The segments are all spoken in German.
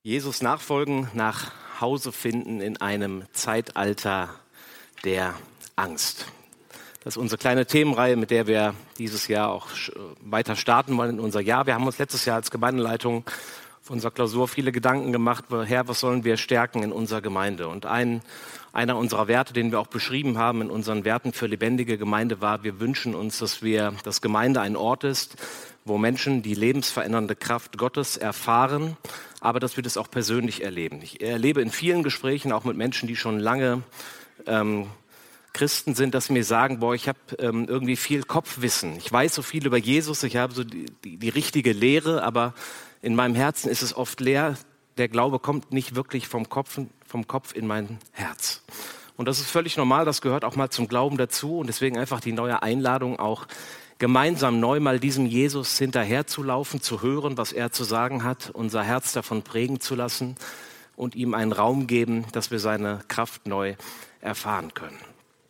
Jesus nachfolgen, nach Hause finden in einem Zeitalter der Angst. Das ist unsere kleine Themenreihe, mit der wir dieses Jahr auch weiter starten wollen in unser Jahr. Wir haben uns letztes Jahr als Gemeindeleitung auf unserer Klausur viele Gedanken gemacht, Herr, was sollen wir stärken in unserer Gemeinde? Und einer unserer Werte, den wir auch beschrieben haben in unseren Werten für lebendige Gemeinde war, wir wünschen uns, dass Gemeinde ein Ort ist, wo Menschen die lebensverändernde Kraft Gottes erfahren, aber dass wir das auch persönlich erleben. Ich erlebe in vielen Gesprächen, auch mit Menschen, die schon lange Christen sind, dass mir sagen, ich habe irgendwie viel Kopfwissen. Ich weiß so viel über Jesus, ich habe so die richtige Lehre, aber in meinem Herzen ist es oft leer. Der Glaube kommt nicht wirklich vom Kopf in mein Herz. Und das ist völlig normal, das gehört auch mal zum Glauben dazu. Und deswegen einfach die neue Einladung, auch gemeinsam neu mal diesem Jesus hinterherzulaufen, zu hören, was er zu sagen hat, unser Herz davon prägen zu lassen und ihm einen Raum geben, dass wir seine Kraft neu erfahren können.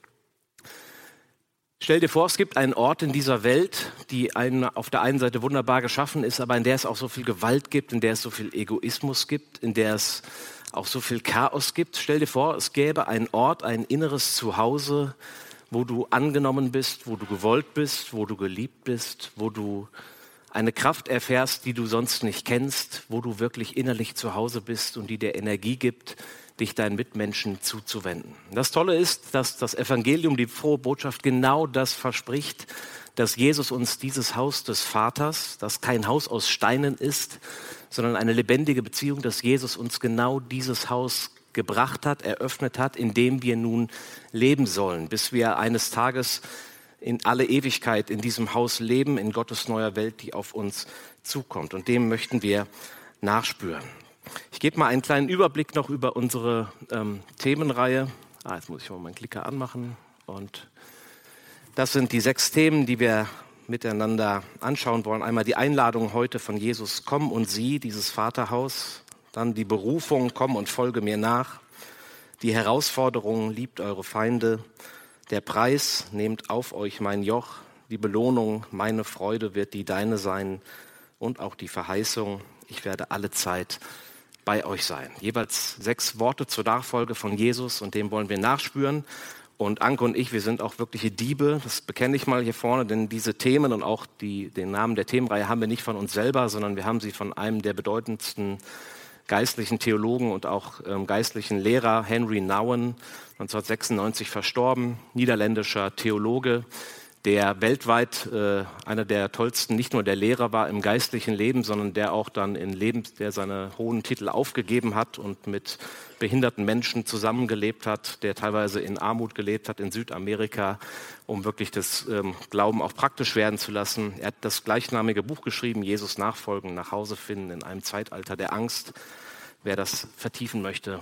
Stell dir vor, es gibt einen Ort in dieser Welt, die auf der einen Seite wunderbar geschaffen ist, aber in der es auch so viel Gewalt gibt, in der es so viel Egoismus gibt, in der es auch so viel Chaos gibt. Stell dir vor, es gäbe einen Ort, ein inneres Zuhause, wo du angenommen bist, wo du gewollt bist, wo du geliebt bist, wo du eine Kraft erfährst, die du sonst nicht kennst, wo du wirklich innerlich zu Hause bist und die dir Energie gibt, dich deinen Mitmenschen zuzuwenden. Das Tolle ist, dass das Evangelium, die frohe Botschaft, genau das verspricht, dass Jesus uns dieses Haus des Vaters, das kein Haus aus Steinen ist, sondern eine lebendige Beziehung, dass Jesus uns genau dieses Haus gebracht hat, eröffnet hat, in dem wir nun leben sollen, bis wir eines Tages in alle Ewigkeit in diesem Haus leben, in Gottes neuer Welt, die auf uns zukommt. Und dem möchten wir nachspüren. Ich gebe mal einen kleinen Überblick noch über unsere Themenreihe. Jetzt muss ich mal meinen Klicker anmachen. Und das sind die 6 Themen, die wir miteinander anschauen wollen. Einmal die Einladung heute von Jesus, komm und sieh dieses Vaterhaus. Dann die Berufung, komm und folge mir nach. Die Herausforderung, liebt eure Feinde. Der Preis, nehmt auf euch mein Joch. Die Belohnung, meine Freude wird die deine sein. Und auch die Verheißung, ich werde alle Zeit bei euch sein. Jeweils 6 Worte zur Nachfolge von Jesus und dem wollen wir nachspüren. Und Anke und ich, wir sind auch wirkliche Diebe, das bekenne ich mal hier vorne, denn diese Themen und auch den Namen der Themenreihe haben wir nicht von uns selber, sondern wir haben sie von einem der bedeutendsten geistlichen Theologen und auch geistlichen Lehrer, Henry Nouwen, 1996 verstorben, niederländischer Theologe, der weltweit einer der tollsten, nicht nur der Lehrer war im geistlichen Leben, sondern der auch dann der seine hohen Titel aufgegeben hat und mit behinderten Menschen zusammengelebt hat, der teilweise in Armut gelebt hat in Südamerika, um wirklich das Glauben auch praktisch werden zu lassen. Er hat das gleichnamige Buch geschrieben, Jesus nachfolgen, nach Hause finden in einem Zeitalter der Angst. Wer das vertiefen möchte,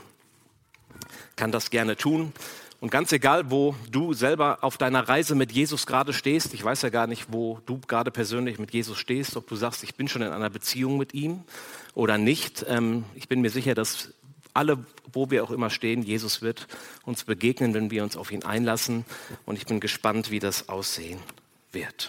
kann das gerne tun. Und ganz egal, wo du selber auf deiner Reise mit Jesus gerade stehst, ich weiß ja gar nicht, wo du gerade persönlich mit Jesus stehst, ob du sagst, ich bin schon in einer Beziehung mit ihm oder nicht. Ich bin mir sicher, dass alle, wo wir auch immer stehen, Jesus wird uns begegnen, wenn wir uns auf ihn einlassen. Und ich bin gespannt, wie das aussehen wird.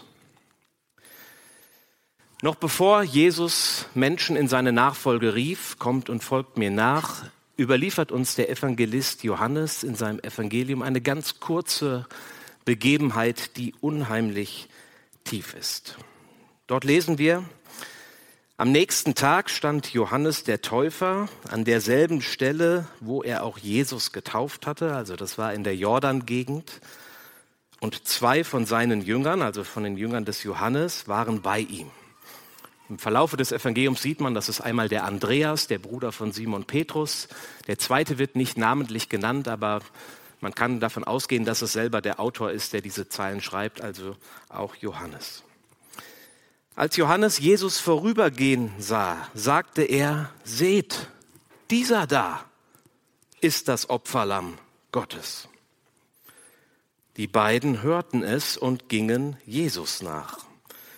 Noch bevor Jesus Menschen in seine Nachfolge rief, kommt und folgt mir nach, überliefert uns der Evangelist Johannes in seinem Evangelium eine ganz kurze Begebenheit, die unheimlich tief ist. Dort lesen wir, am nächsten Tag stand Johannes der Täufer an derselben Stelle, wo er auch Jesus getauft hatte, also das war in der Jordan-Gegend. Und 2 von seinen Jüngern, also von den Jüngern des Johannes, waren bei ihm. Im Verlaufe des Evangeliums sieht man, das ist einmal der Andreas, der Bruder von Simon Petrus. Der zweite wird nicht namentlich genannt, aber man kann davon ausgehen, dass es selber der Autor ist, der diese Zeilen schreibt, also auch Johannes. Als Johannes Jesus vorübergehen sah, sagte er, seht, dieser da ist das Opferlamm Gottes. Die beiden hörten es und gingen Jesus nach.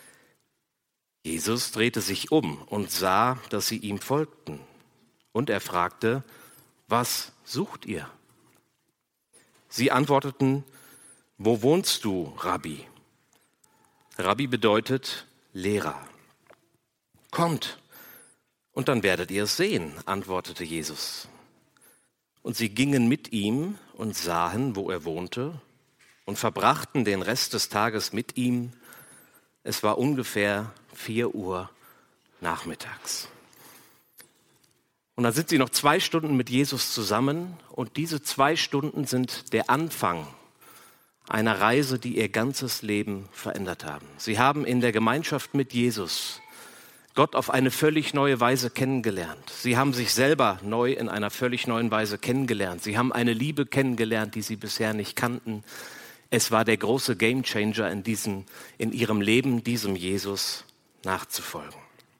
Jesus drehte sich um und sah, dass sie ihm folgten. Und er fragte, was sucht ihr? Sie antworteten, wo wohnst du, Rabbi? Rabbi bedeutet Lehrer. Kommt Und dann werdet ihr es sehen, antwortete Jesus. Und sie gingen mit ihm und sahen, wo er wohnte, und verbrachten den Rest des Tages mit ihm. Es war ungefähr 4 Uhr nachmittags. Und dann sind sie noch 2 Stunden mit Jesus zusammen, und diese 2 Stunden sind der Anfang einer Reise, die ihr ganzes Leben verändert haben. Sie haben in der Gemeinschaft mit Jesus Gott auf eine völlig neue Weise kennengelernt. Sie haben sich selber neu in einer völlig neuen Weise kennengelernt. Sie haben eine Liebe kennengelernt, die sie bisher nicht kannten. Es war der große Gamechanger in ihrem Leben, diesem Jesus nachzufolgen.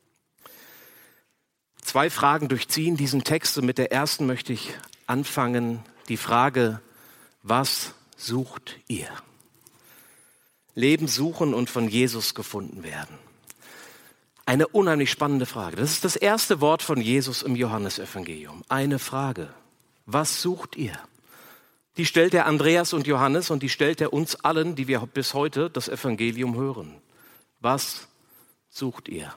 2 Fragen durchziehen diesen Text, und mit der ersten möchte ich anfangen. Die Frage: Was sucht ihr? Leben suchen und von Jesus gefunden werden. Eine unheimlich spannende Frage. Das ist das erste Wort von Jesus im Johannesevangelium. Eine Frage. Was sucht ihr? Die stellt er Andreas und Johannes, und die stellt er uns allen, die wir bis heute das Evangelium hören. Was sucht ihr?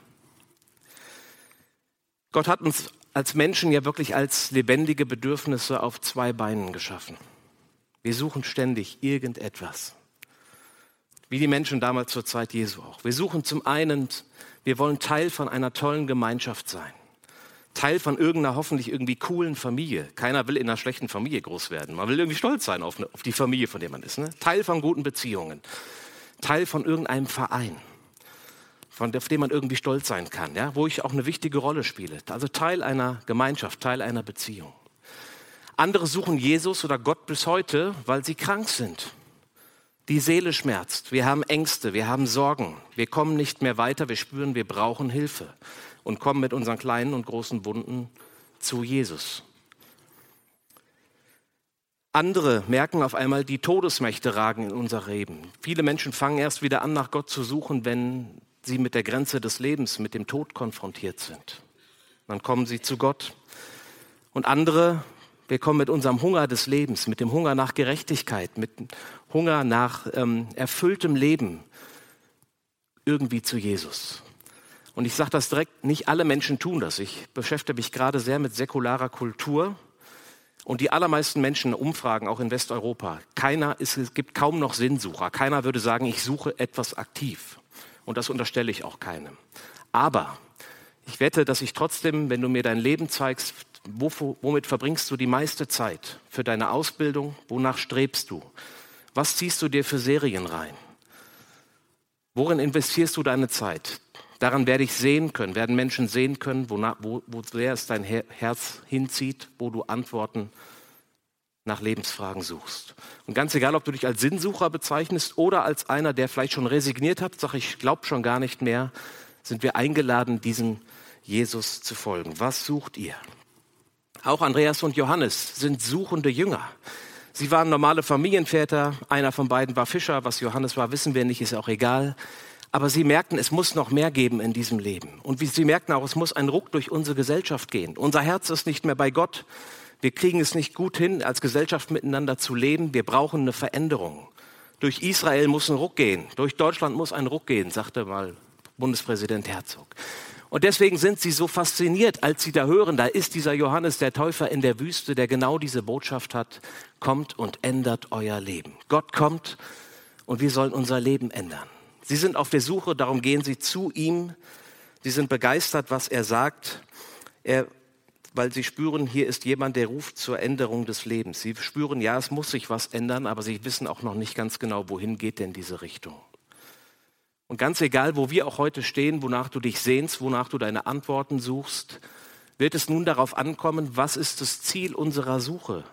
Gott hat uns als Menschen ja wirklich als lebendige Bedürfnisse auf 2 Beinen geschaffen. Wir suchen ständig irgendetwas. Wie die Menschen damals zur Zeit Jesu auch. Wir suchen zum einen, wir wollen Teil von einer tollen Gemeinschaft sein. Teil von irgendeiner hoffentlich irgendwie coolen Familie. Keiner will in einer schlechten Familie groß werden. Man will irgendwie stolz sein auf die Familie, von der man ist. Ne? Teil von guten Beziehungen. Teil von irgendeinem Verein, auf dem man irgendwie stolz sein kann, ja? Wo ich auch eine wichtige Rolle spiele. Also Teil einer Gemeinschaft, Teil einer Beziehung. Andere suchen Jesus oder Gott bis heute, weil sie krank sind. Die Seele schmerzt, wir haben Ängste, wir haben Sorgen, wir kommen nicht mehr weiter, wir spüren, wir brauchen Hilfe und kommen mit unseren kleinen und großen Wunden zu Jesus. Andere merken auf einmal, die Todesmächte ragen in unser Leben. Viele Menschen fangen erst wieder an, nach Gott zu suchen, wenn sie mit der Grenze des Lebens, mit dem Tod konfrontiert sind. Dann kommen sie zu Gott. Und andere, wir kommen mit unserem Hunger des Lebens, mit dem Hunger nach Gerechtigkeit, mit Hunger nach erfülltem Leben irgendwie zu Jesus. Und ich sage das direkt, nicht alle Menschen tun das. Ich beschäftige mich gerade sehr mit säkularer Kultur. Und die allermeisten Menschen, Umfragen, auch in Westeuropa, es gibt kaum noch Sinnsucher. Keiner würde sagen, ich suche etwas aktiv. Und das unterstelle ich auch keinem. Aber ich wette, dass ich trotzdem, wenn du mir dein Leben zeigst, womit verbringst du die meiste Zeit? Für deine Ausbildung? Wonach strebst du? Was ziehst du dir für Serien rein? Worin investierst du deine Zeit? Daran werden Menschen sehen können, woher es dein Herz hinzieht, wo du Antworten nach Lebensfragen suchst. Und ganz egal, ob du dich als Sinnsucher bezeichnest oder als einer, der vielleicht schon resigniert hat, sag ich glaube schon gar nicht mehr, sind wir eingeladen, diesem Jesus zu folgen. Was sucht ihr? Auch Andreas und Johannes sind suchende Jünger. Sie waren normale Familienväter, einer von beiden war Fischer, was Johannes war, wissen wir nicht, ist auch egal. Aber sie merkten, es muss noch mehr geben in diesem Leben. Und sie merkten auch, es muss ein Ruck durch unsere Gesellschaft gehen. Unser Herz ist nicht mehr bei Gott. Wir kriegen es nicht gut hin, als Gesellschaft miteinander zu leben. Wir brauchen eine Veränderung. Durch Israel muss ein Ruck gehen. Durch Deutschland muss ein Ruck gehen, sagte mal Bundespräsident Herzog. Und deswegen sind sie so fasziniert, als sie da hören, da ist dieser Johannes der Täufer in der Wüste, der genau diese Botschaft hat. Kommt und ändert euer Leben. Gott kommt und wir sollen unser Leben ändern. Sie sind auf der Suche, darum gehen sie zu ihm. Sie sind begeistert, was er sagt, weil sie spüren, hier ist jemand, der ruft zur Änderung des Lebens. Sie spüren, ja, es muss sich was ändern, aber sie wissen auch noch nicht ganz genau, wohin geht denn diese Richtung. Und ganz egal, wo wir auch heute stehen, wonach du dich sehnst, wonach du deine Antworten suchst, wird es nun darauf ankommen, was ist das Ziel unserer Suche?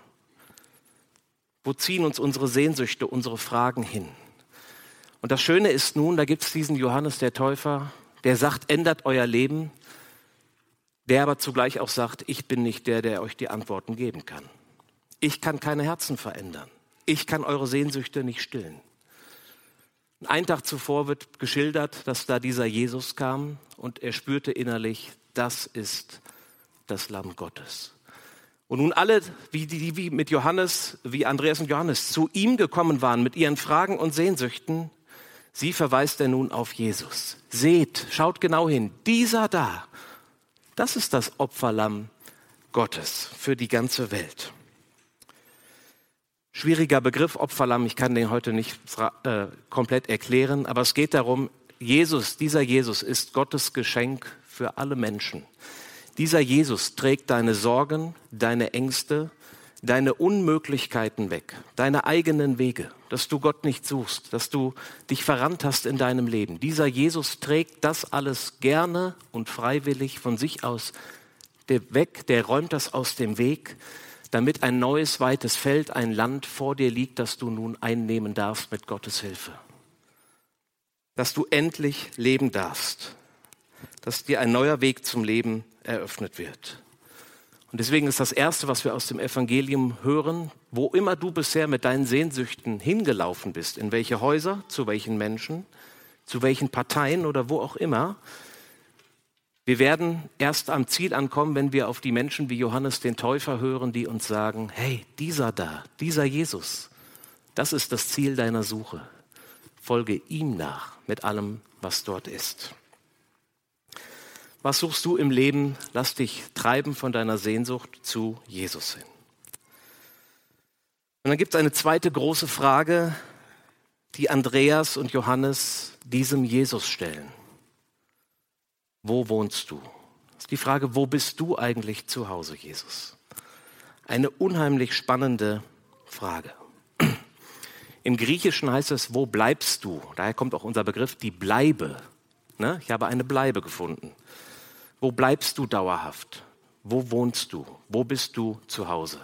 Wo ziehen uns unsere Sehnsüchte, unsere Fragen hin? Und das Schöne ist nun, da gibt es diesen Johannes der Täufer, der sagt, ändert euer Leben, der aber zugleich auch sagt, ich bin nicht der euch die Antworten geben kann. Ich kann keine Herzen verändern. Ich kann eure Sehnsüchte nicht stillen. Einen Tag zuvor wird geschildert, dass da dieser Jesus kam und er spürte innerlich, das ist das Lamm Gottes. Und nun alle, wie mit Johannes, wie Andreas und Johannes, zu ihm gekommen waren mit ihren Fragen und Sehnsüchten, sie verweist er nun auf Jesus. Seht, schaut genau hin, dieser da, Das ist das Opferlamm Gottes für die ganze Welt. Schwieriger Begriff Opferlamm, ich kann den heute nicht komplett erklären, aber es geht darum, dieser Jesus ist Gottes Geschenk für alle Menschen. Dieser Jesus trägt deine Sorgen, deine Ängste, deine Unmöglichkeiten weg, deine eigenen Wege, dass du Gott nicht suchst, dass du dich verrannt hast in deinem Leben. Dieser Jesus trägt das alles gerne und freiwillig von sich aus weg, der räumt das aus dem Weg, damit ein neues, weites Feld, ein Land vor dir liegt, das du nun einnehmen darfst mit Gottes Hilfe. Dass du endlich leben darfst, dass dir ein neuer Weg zum Leben eröffnet wird. Und deswegen ist das Erste, was wir aus dem Evangelium hören, wo immer du bisher mit deinen Sehnsüchten hingelaufen bist, in welche Häuser, zu welchen Menschen, zu welchen Parteien oder wo auch immer, wir werden erst am Ziel ankommen, wenn wir auf die Menschen wie Johannes den Täufer hören, die uns sagen, hey, dieser Jesus, das ist das Ziel deiner Suche. Folge ihm nach mit allem, was dort ist. Was suchst du im Leben? Lass dich treiben von deiner Sehnsucht zu Jesus hin. Und dann gibt es eine zweite große Frage, die Andreas und Johannes diesem Jesus stellen. Wo wohnst du? Das ist die Frage, wo bist du eigentlich zu Hause, Jesus? Eine unheimlich spannende Frage. Im Griechischen heißt es, wo bleibst du? Daher kommt auch unser Begriff, die Bleibe. Ne? Ich habe eine Bleibe gefunden. Wo bleibst du dauerhaft? Wo wohnst du? Wo bist du zu Hause?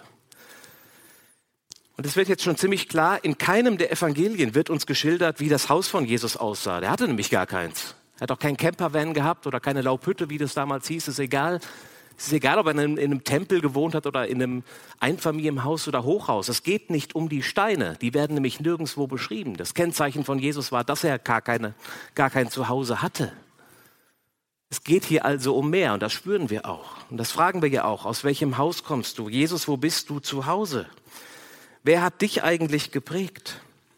Und es wird jetzt schon ziemlich klar, in keinem der Evangelien wird uns geschildert, wie das Haus von Jesus aussah. Der hatte nämlich gar keins. Er hat auch keinen Campervan gehabt oder keine Laubhütte, wie das damals hieß. Es ist egal, ob er in einem Tempel gewohnt hat oder in einem Einfamilienhaus oder Hochhaus. Es geht nicht um die Steine. Die werden nämlich nirgendwo beschrieben. Das Kennzeichen von Jesus war, dass er gar kein Zuhause hatte. Es geht hier also um mehr und das spüren wir auch. Und das fragen wir ja auch. Aus welchem Haus kommst du? Jesus, wo bist du zu Hause? Wer hat dich eigentlich geprägt?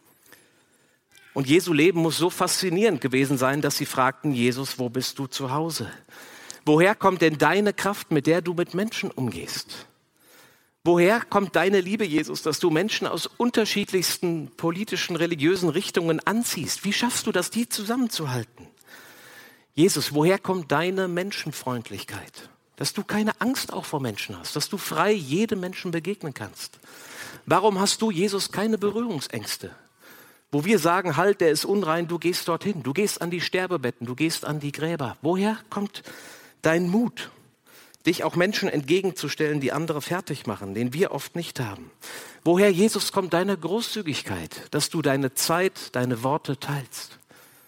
Und Jesu Leben muss so faszinierend gewesen sein, dass sie fragten, Jesus, wo bist du zu Hause? Woher kommt denn deine Kraft, mit der du mit Menschen umgehst? Woher kommt deine Liebe, Jesus, dass du Menschen aus unterschiedlichsten politischen, religiösen Richtungen anziehst? Wie schaffst du das, die zusammenzuhalten? Jesus, woher kommt deine Menschenfreundlichkeit? Dass du keine Angst auch vor Menschen hast, dass du frei jedem Menschen begegnen kannst. Warum hast du, Jesus, keine Berührungsängste? Wo wir sagen, halt, der ist unrein, du gehst dorthin. Du gehst an die Sterbebetten, du gehst an die Gräber. Woher kommt dein Mut, dich auch Menschen entgegenzustellen, die andere fertig machen, den wir oft nicht haben? Woher, Jesus, kommt deine Großzügigkeit, dass du deine Zeit, deine Worte teilst?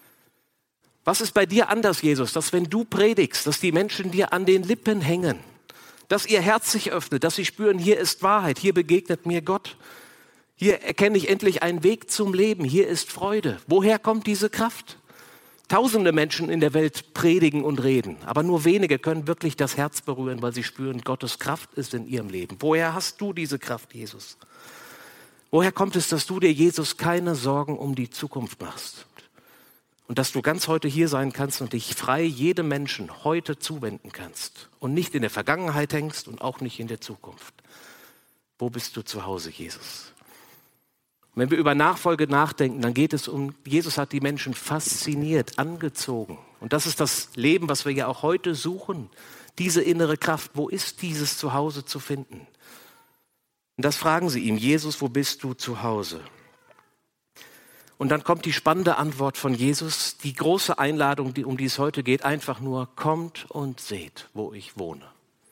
Was ist bei dir anders, Jesus, dass wenn du predigst, dass die Menschen dir an den Lippen hängen, dass ihr Herz sich öffnet, dass sie spüren, hier ist Wahrheit, hier begegnet mir Gott. Hier erkenne ich endlich einen Weg zum Leben. Hier ist Freude. Woher kommt diese Kraft? Tausende Menschen in der Welt predigen und reden, aber nur wenige können wirklich das Herz berühren, weil sie spüren, Gottes Kraft ist in ihrem Leben. Woher hast du diese Kraft, Jesus? Woher kommt es, dass du dir, Jesus, keine Sorgen um die Zukunft machst? Und dass du ganz heute hier sein kannst und dich frei jedem Menschen heute zuwenden kannst und nicht in der Vergangenheit hängst und auch nicht in der Zukunft. Wo bist du zu Hause, Jesus? Wenn wir über Nachfolge nachdenken, dann geht es um, Jesus hat die Menschen fasziniert, angezogen. Und das ist das Leben, was wir ja auch heute suchen. Diese innere Kraft, wo ist dieses Zuhause zu finden? Und das fragen sie ihm, Jesus, wo bist du zu Hause? Und dann kommt die spannende Antwort von Jesus, die große Einladung, um die es heute geht, einfach nur, kommt und seht, wo ich wohne.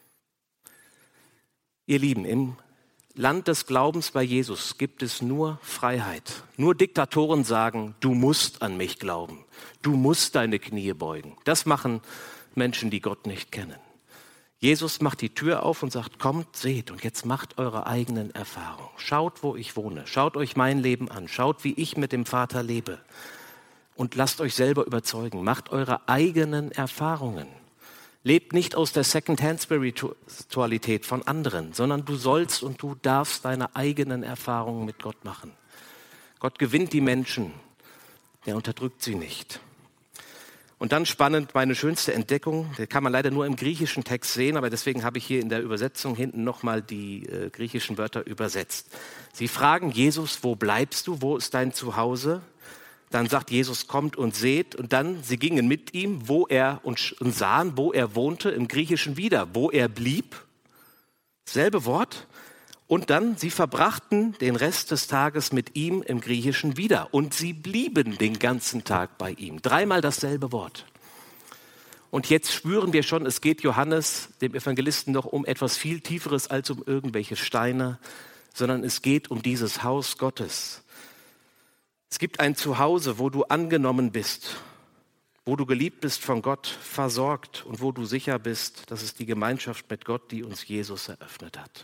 Ihr Lieben, im Land des Glaubens bei Jesus gibt es nur Freiheit. Nur Diktatoren sagen, du musst an mich glauben. Du musst deine Knie beugen. Das machen Menschen, die Gott nicht kennen. Jesus macht die Tür auf und sagt, kommt, seht und jetzt macht eure eigenen Erfahrungen. Schaut, wo ich wohne. Schaut euch mein Leben an. Schaut, wie ich mit dem Vater lebe. Und lasst euch selber überzeugen. Macht eure eigenen Erfahrungen. Lebt nicht aus der Second-Hand-Spiritualität von anderen, sondern du sollst und du darfst deine eigenen Erfahrungen mit Gott machen. Gott gewinnt die Menschen, er unterdrückt sie nicht. Und dann spannend, meine schönste Entdeckung, die kann man leider nur im griechischen Text sehen, aber deswegen habe ich hier in der Übersetzung hinten nochmal die griechischen Wörter übersetzt. Sie fragen Jesus, wo bleibst du, wo ist dein Zuhause? Dann sagt Jesus, kommt und seht. Und dann, sie gingen mit ihm, und sahen, wo er wohnte, im Griechischen wieder, wo er blieb. Selbe Wort. Und dann, sie verbrachten den Rest des Tages mit ihm im Griechischen wieder. Und sie blieben den ganzen Tag bei ihm. 3-mal dasselbe Wort. Und jetzt spüren wir schon, es geht Johannes, dem Evangelisten, noch um etwas viel Tieferes als um irgendwelche Steine, sondern es geht um dieses Haus Gottes. Es gibt ein Zuhause, wo du angenommen bist, wo du geliebt bist von Gott, versorgt und wo du sicher bist, das ist die Gemeinschaft mit Gott, die uns Jesus eröffnet hat.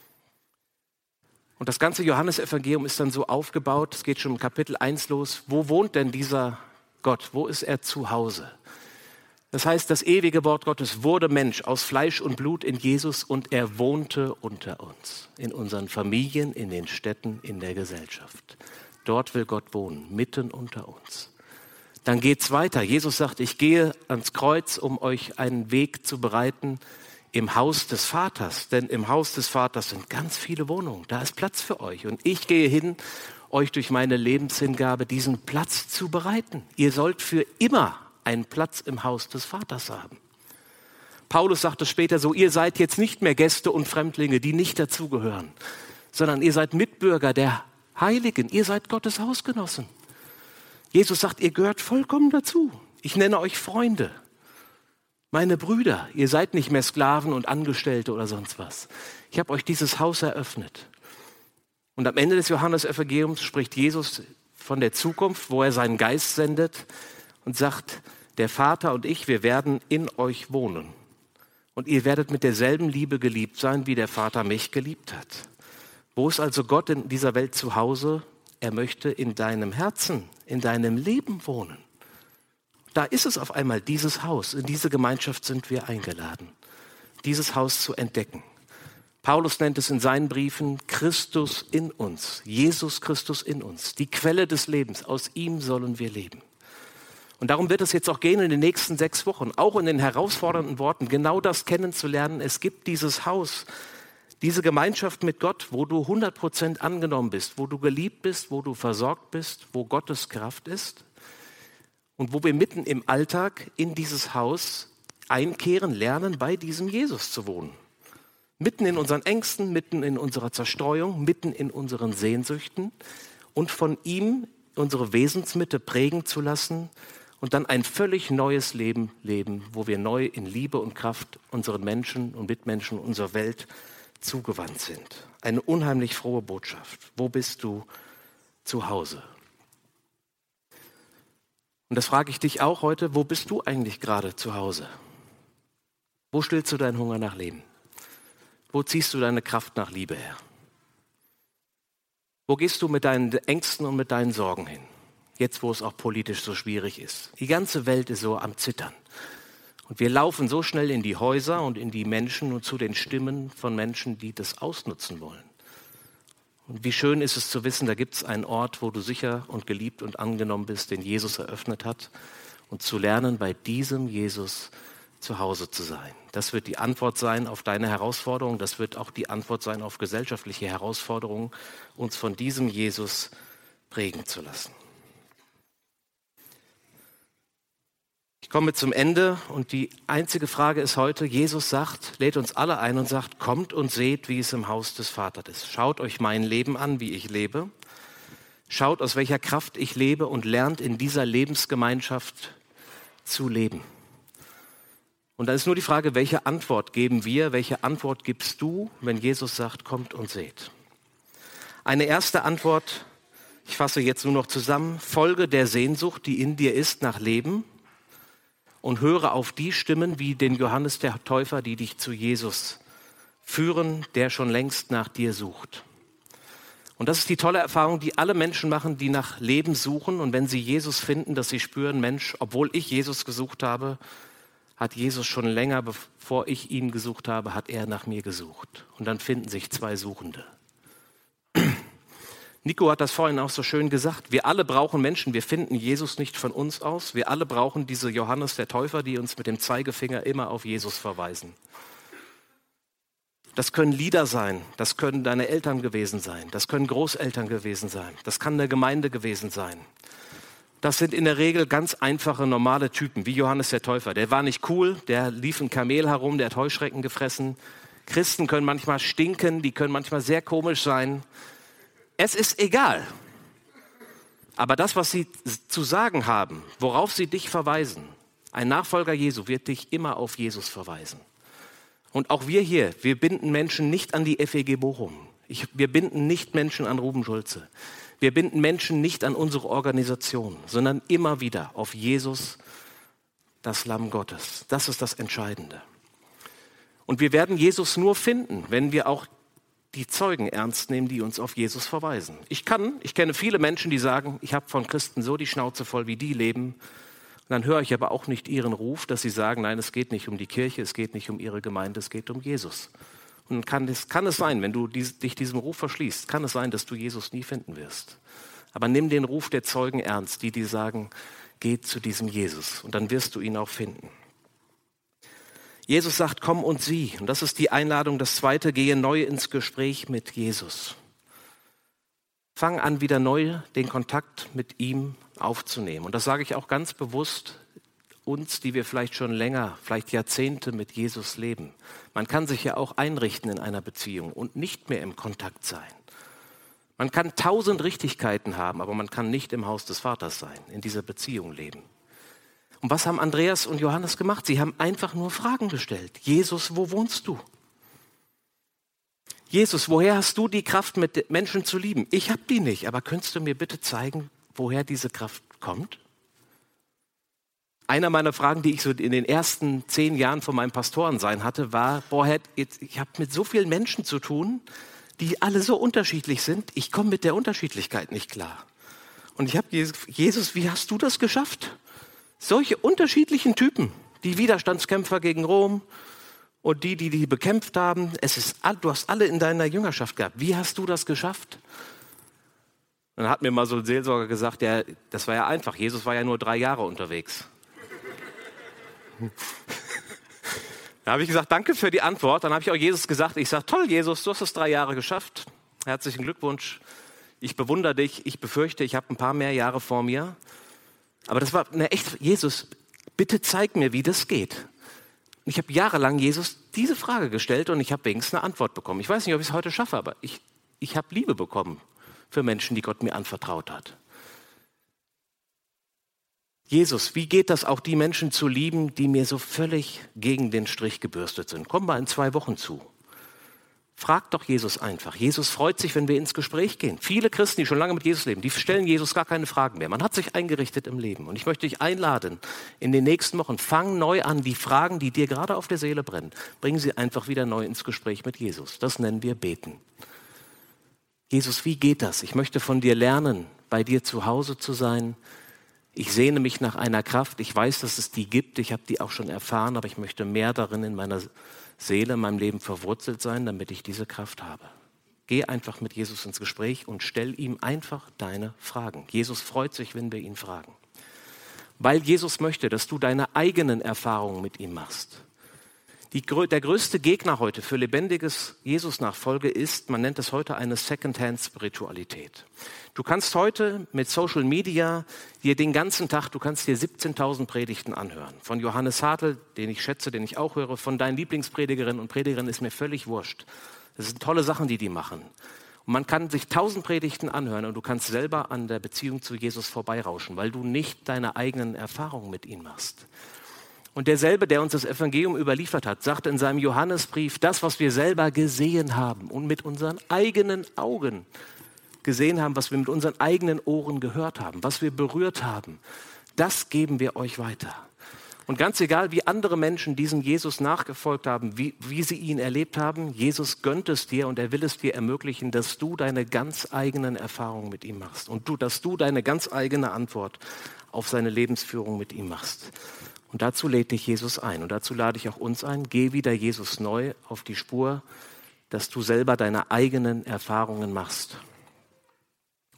Und das ganze Johannesevangelium ist dann so aufgebaut, es geht schon im Kapitel 1 los, wo wohnt denn dieser Gott, wo ist er zu Hause? Das heißt, das ewige Wort Gottes wurde Mensch aus Fleisch und Blut in Jesus und er wohnte unter uns, in unseren Familien, in den Städten, in der Gesellschaft. Dort will Gott wohnen, mitten unter uns. Dann geht's weiter. Jesus sagt, ich gehe ans Kreuz, um euch einen Weg zu bereiten im Haus des Vaters. Denn im Haus des Vaters sind ganz viele Wohnungen. Da ist Platz für euch. Und ich gehe hin, euch durch meine Lebenshingabe diesen Platz zu bereiten. Ihr sollt für immer einen Platz im Haus des Vaters haben. Paulus sagt es später so, ihr seid jetzt nicht mehr Gäste und Fremdlinge, die nicht dazugehören, sondern ihr seid Mitbürger der Heiligen, ihr seid Gottes Hausgenossen. Jesus sagt, ihr gehört vollkommen dazu. Ich nenne euch Freunde, meine Brüder. Ihr seid nicht mehr Sklaven und Angestellte oder sonst was. Ich habe euch dieses Haus eröffnet. Und am Ende des Johannesevangeliums spricht Jesus von der Zukunft, wo er seinen Geist sendet und sagt, der Vater und ich, wir werden in euch wohnen. Und ihr werdet mit derselben Liebe geliebt sein, wie der Vater mich geliebt hat. Wo ist also Gott in dieser Welt zu Hause? Er möchte in deinem Herzen, in deinem Leben wohnen. Da ist es auf einmal, dieses Haus. In diese Gemeinschaft sind wir eingeladen, dieses Haus zu entdecken. Paulus nennt es in seinen Briefen Christus in uns, Jesus Christus in uns, die Quelle des Lebens. Aus ihm sollen wir leben. Und darum wird es jetzt auch gehen in den nächsten 6 Wochen, auch in den herausfordernden Worten, genau das kennenzulernen. Es gibt dieses Haus, diese Gemeinschaft mit Gott, wo du 100% angenommen bist, wo du geliebt bist, wo du versorgt bist, wo Gottes Kraft ist und wo wir mitten im Alltag in dieses Haus einkehren, lernen, bei diesem Jesus zu wohnen. Mitten in unseren Ängsten, mitten in unserer Zerstreuung, mitten in unseren Sehnsüchten und von ihm unsere Wesensmitte prägen zu lassen und dann ein völlig neues Leben leben, wo wir neu in Liebe und Kraft unseren Menschen und Mitmenschen unserer Welt zugewandt sind. Eine unheimlich frohe Botschaft. Wo bist du zu Hause? Und das frage ich dich auch heute, wo bist du eigentlich gerade zu Hause? Wo stillst du deinen Hunger nach Leben? Wo ziehst du deine Kraft nach Liebe her? Wo gehst du mit deinen Ängsten und mit deinen Sorgen hin? Jetzt, wo es auch politisch so schwierig ist. Die ganze Welt ist so am Zittern. Und wir laufen so schnell in die Häuser und in die Menschen und zu den Stimmen von Menschen, die das ausnutzen wollen. Und wie schön ist es zu wissen, da gibt es einen Ort, wo du sicher und geliebt und angenommen bist, den Jesus eröffnet hat. Und zu lernen, bei diesem Jesus zu Hause zu sein. Das wird die Antwort sein auf deine Herausforderung. Das wird auch die Antwort sein auf gesellschaftliche Herausforderungen, uns von diesem Jesus prägen zu lassen. Ich komme zum Ende und die einzige Frage ist heute, Jesus sagt, lädt uns alle ein und sagt, kommt und seht, wie es im Haus des Vaters ist. Schaut euch mein Leben an, wie ich lebe. Schaut, aus welcher Kraft ich lebe und lernt in dieser Lebensgemeinschaft zu leben. Und dann ist nur die Frage, welche Antwort geben wir, welche Antwort gibst du, wenn Jesus sagt, kommt und seht. Eine erste Antwort, ich fasse jetzt nur noch zusammen, folge der Sehnsucht, die in dir ist nach Leben. Und höre auf die Stimmen wie den Johannes der Täufer, die dich zu Jesus führen, der schon längst nach dir sucht. Und das ist die tolle Erfahrung, die alle Menschen machen, die nach Leben suchen. Und wenn sie Jesus finden, dass sie spüren, Mensch, obwohl ich Jesus gesucht habe, hat Jesus schon länger, bevor ich ihn gesucht habe, hat er nach mir gesucht. Und dann finden sich 2 Suchende. Nico hat das vorhin auch so schön gesagt. Wir alle brauchen Menschen. Wir finden Jesus nicht von uns aus. Wir alle brauchen diese Johannes der Täufer, die uns mit dem Zeigefinger immer auf Jesus verweisen. Das können Lieder sein. Das können deine Eltern gewesen sein. Das können Großeltern gewesen sein. Das kann eine Gemeinde gewesen sein. Das sind in der Regel ganz einfache, normale Typen, wie Johannes der Täufer. Der war nicht cool, der lief ein Kamel herum, der hat Heuschrecken gefressen. Christen können manchmal stinken, die können manchmal sehr komisch sein. Es ist egal. Aber das, was sie zu sagen haben, worauf sie dich verweisen, ein Nachfolger Jesu wird dich immer auf Jesus verweisen. Und auch wir hier, wir binden Menschen nicht an die FEG Bochum. Wir binden nicht Menschen an Ruben Schulze. Wir binden Menschen nicht an unsere Organisation, sondern immer wieder auf Jesus, das Lamm Gottes. Das ist das Entscheidende. Und wir werden Jesus nur finden, wenn wir auch die Zeugen ernst nehmen, die uns auf Jesus verweisen. Ich kenne viele Menschen, die sagen, ich habe von Christen so die Schnauze voll, wie die leben. Und dann höre ich aber auch nicht ihren Ruf, dass sie sagen, nein, es geht nicht um die Kirche, es geht nicht um ihre Gemeinde, es geht um Jesus. Und kann es sein, wenn du dich diesem Ruf verschließt, kann es sein, dass du Jesus nie finden wirst. Aber nimm den Ruf der Zeugen ernst, die sagen, geh zu diesem Jesus und dann wirst du ihn auch finden. Jesus sagt, komm und sieh. Und das ist die Einladung. Das Zweite, gehe neu ins Gespräch mit Jesus. Fang an, wieder neu den Kontakt mit ihm aufzunehmen. Und das sage ich auch ganz bewusst uns, die wir vielleicht schon länger, vielleicht Jahrzehnte mit Jesus leben. Man kann sich ja auch einrichten in einer Beziehung und nicht mehr im Kontakt sein. Man kann 1000 Richtigkeiten haben, aber man kann nicht im Haus des Vaters sein, in dieser Beziehung leben. Und was haben Andreas und Johannes gemacht? Sie haben einfach nur Fragen gestellt. Jesus, wo wohnst du? Jesus, woher hast du die Kraft, mit Menschen zu lieben? Ich habe die nicht, aber könntest du mir bitte zeigen, woher diese Kraft kommt? Einer meiner Fragen, die ich so in den ersten 10 Jahren von meinem Pastorensein hatte, war, ich habe mit so vielen Menschen zu tun, die alle so unterschiedlich sind. Ich komme mit der Unterschiedlichkeit nicht klar. Und ich habe Jesus, wie hast du das geschafft? Solche unterschiedlichen Typen, die Widerstandskämpfer gegen Rom und die bekämpft haben, du hast alle in deiner Jüngerschaft gehabt. Wie hast du das geschafft? Dann hat mir mal so ein Seelsorger gesagt, das war ja einfach, Jesus war ja nur 3 Jahre unterwegs. Da habe ich gesagt, danke für die Antwort. Dann habe ich auch Jesus gesagt, ich sage, toll Jesus, du hast es 3 Jahre geschafft. Herzlichen Glückwunsch. Ich bewundere dich, ich befürchte, ich habe ein paar mehr Jahre vor mir. Aber das war Jesus, bitte zeig mir, wie das geht. Und ich habe jahrelang Jesus diese Frage gestellt und ich habe wenigstens eine Antwort bekommen. Ich weiß nicht, ob ich es heute schaffe, aber ich habe Liebe bekommen für Menschen, die Gott mir anvertraut hat. Jesus, wie geht das auch, die Menschen zu lieben, die mir so völlig gegen den Strich gebürstet sind? Komm mal in 2 Wochen zu. Frag doch Jesus einfach. Jesus freut sich, wenn wir ins Gespräch gehen. Viele Christen, die schon lange mit Jesus leben, die stellen Jesus gar keine Fragen mehr. Man hat sich eingerichtet im Leben. Und ich möchte dich einladen, in den nächsten Wochen, fang neu an, die Fragen, die dir gerade auf der Seele brennen, bring sie einfach wieder neu ins Gespräch mit Jesus. Das nennen wir Beten. Jesus, wie geht das? Ich möchte von dir lernen, bei dir zu Hause zu sein. Ich sehne mich nach einer Kraft. Ich weiß, dass es die gibt. Ich habe die auch schon erfahren, aber ich möchte mehr darin in meiner Seele, in meinem Leben verwurzelt sein, damit ich diese Kraft habe. Geh einfach mit Jesus ins Gespräch und stell ihm einfach deine Fragen. Jesus freut sich, wenn wir ihn fragen. Weil Jesus möchte, dass du deine eigenen Erfahrungen mit ihm machst. Der größte Gegner heute für lebendiges Jesus-Nachfolge ist, man nennt es heute eine Second-Hand-Spiritualität. Du kannst heute mit Social Media dir den ganzen Tag, du kannst dir 17.000 Predigten anhören. Von Johannes Hartl, den ich schätze, den ich auch höre, von deinen Lieblingspredigerinnen und Predigern ist mir völlig wurscht. Das sind tolle Sachen, die machen. Und man kann sich 1000 Predigten anhören und du kannst selber an der Beziehung zu Jesus vorbeirauschen, weil du nicht deine eigenen Erfahrungen mit ihm machst. Und derselbe, der uns das Evangelium überliefert hat, sagt in seinem Johannesbrief, das, was wir selber gesehen haben und mit unseren eigenen Augen gesehen haben, was wir mit unseren eigenen Ohren gehört haben, was wir berührt haben, das geben wir euch weiter. Und ganz egal, wie andere Menschen diesem Jesus nachgefolgt haben, wie sie ihn erlebt haben, Jesus gönnt es dir und er will es dir ermöglichen, dass du deine ganz eigenen Erfahrungen mit ihm machst und dass du deine ganz eigene Antwort auf seine Lebensführung mit ihm machst. Und dazu lädt dich Jesus ein und dazu lade ich auch uns ein. Geh wieder Jesus neu auf die Spur, dass du selber deine eigenen Erfahrungen machst.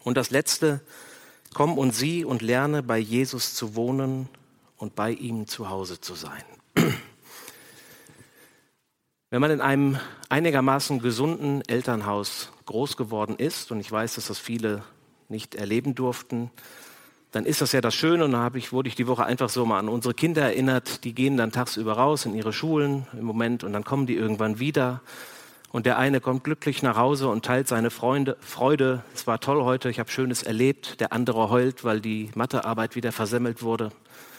Und das Letzte, komm und sieh und lerne, bei Jesus zu wohnen und bei ihm zu Hause zu sein. Wenn man in einem einigermaßen gesunden Elternhaus groß geworden ist, und ich weiß, dass das viele nicht erleben durften, dann ist das ja das Schöne. Und da wurde ich die Woche einfach so mal an unsere Kinder erinnert. Die gehen dann tagsüber raus in ihre Schulen im Moment und dann kommen die irgendwann wieder. Und der eine kommt glücklich nach Hause und teilt seine Freude. Es war toll heute, ich habe Schönes erlebt. Der andere heult, weil die Mathearbeit wieder versemmelt wurde.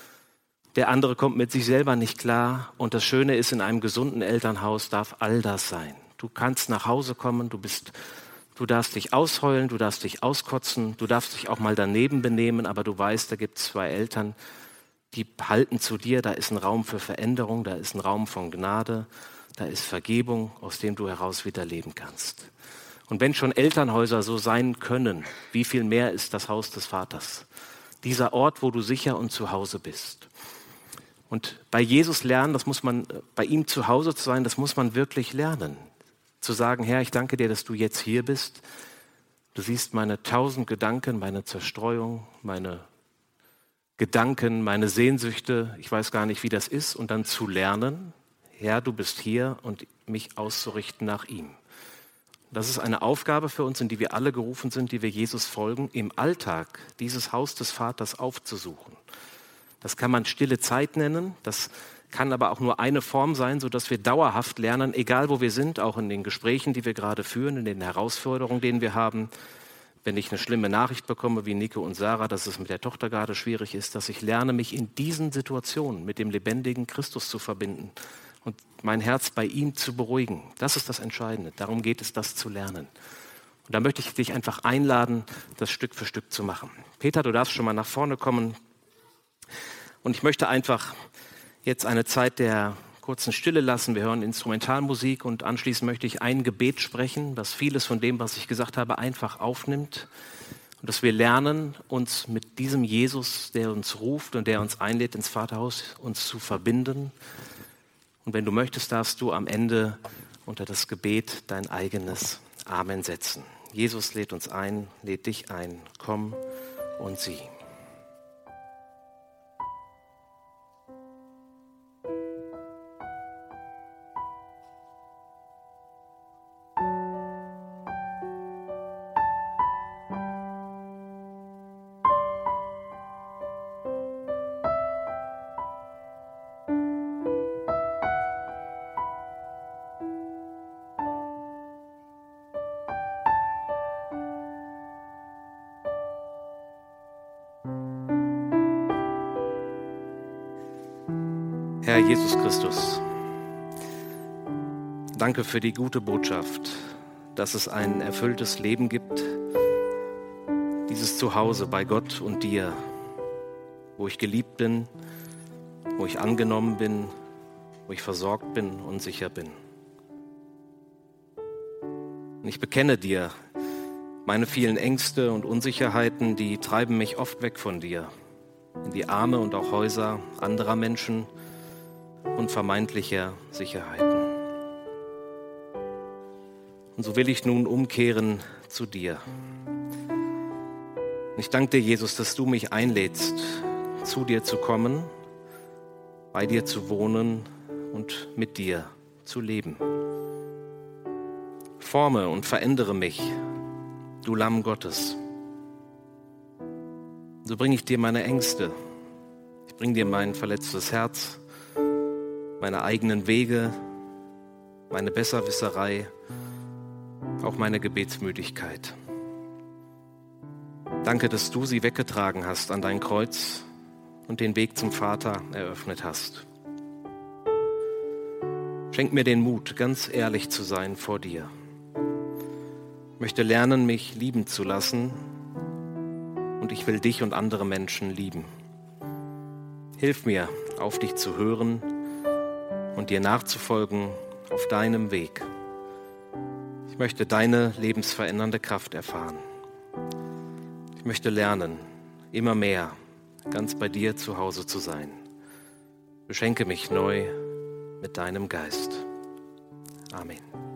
Der andere kommt mit sich selber nicht klar. Und das Schöne ist, in einem gesunden Elternhaus darf all das sein. Du kannst nach Hause kommen, du darfst dich ausheulen, du darfst dich auskotzen, du darfst dich auch mal daneben benehmen, aber du weißt, da gibt es zwei Eltern, die halten zu dir, da ist ein Raum für Veränderung, da ist ein Raum von Gnade, da ist Vergebung, aus dem du heraus wieder leben kannst. Und wenn schon Elternhäuser so sein können, wie viel mehr ist das Haus des Vaters? Dieser Ort, wo du sicher und zu Hause bist. Und bei Jesus lernen, bei ihm zu Hause zu sein, das muss man wirklich lernen. Zu sagen, Herr, ich danke dir, dass du jetzt hier bist. Du siehst meine 1000 Gedanken, meine Zerstreuung, meine Gedanken, meine Sehnsüchte. Ich weiß gar nicht, wie das ist. Und dann zu lernen, Herr, du bist hier und mich auszurichten nach ihm. Das ist eine Aufgabe für uns, in die wir alle gerufen sind, die wir Jesus folgen, im Alltag dieses Haus des Vaters aufzusuchen. Das kann man stille Zeit nennen, das kann aber auch nur eine Form sein, sodass wir dauerhaft lernen, egal wo wir sind, auch in den Gesprächen, die wir gerade führen, in den Herausforderungen, denen wir haben. Wenn ich eine schlimme Nachricht bekomme, wie Nico und Sarah, dass es mit der Tochter gerade schwierig ist, dass ich lerne, mich in diesen Situationen mit dem lebendigen Christus zu verbinden und mein Herz bei ihm zu beruhigen. Das ist das Entscheidende. Darum geht es, das zu lernen. Und da möchte ich dich einfach einladen, das Stück für Stück zu machen. Peter, du darfst schon mal nach vorne kommen. Und ich möchte einfach jetzt eine Zeit der kurzen Stille lassen. Wir hören Instrumentalmusik und anschließend möchte ich ein Gebet sprechen, das vieles von dem, was ich gesagt habe, einfach aufnimmt. Und dass wir lernen, uns mit diesem Jesus, der uns ruft und der uns einlädt ins Vaterhaus, uns zu verbinden. Und wenn du möchtest, darfst du am Ende unter das Gebet dein eigenes Amen setzen. Jesus lädt uns ein, lädt dich ein. Komm und sieh. Herr Jesus Christus, danke für die gute Botschaft, dass es ein erfülltes Leben gibt, dieses Zuhause bei Gott und dir, wo ich geliebt bin, wo ich angenommen bin, wo ich versorgt bin und sicher bin. Und ich bekenne dir, meine vielen Ängste und Unsicherheiten, die treiben mich oft weg von dir, in die Arme und auch Häuser anderer Menschen und vermeintlicher Sicherheiten. Und so will ich nun umkehren zu dir. Und ich danke dir, Jesus, dass du mich einlädst, zu dir zu kommen, bei dir zu wohnen und mit dir zu leben. Forme und verändere mich, du Lamm Gottes. So bringe ich dir meine Ängste. Ich bringe dir mein verletztes Herz, meine eigenen Wege, meine Besserwisserei, auch meine Gebetsmüdigkeit. Danke, dass du sie weggetragen hast an dein Kreuz und den Weg zum Vater eröffnet hast. Schenk mir den Mut, ganz ehrlich zu sein vor dir. Ich möchte lernen, mich lieben zu lassen, und ich will dich und andere Menschen lieben. Hilf mir, auf dich zu hören und dir nachzufolgen auf deinem Weg. Ich möchte deine lebensverändernde Kraft erfahren. Ich möchte lernen, immer mehr ganz bei dir zu Hause zu sein. Beschenke mich neu mit deinem Geist. Amen.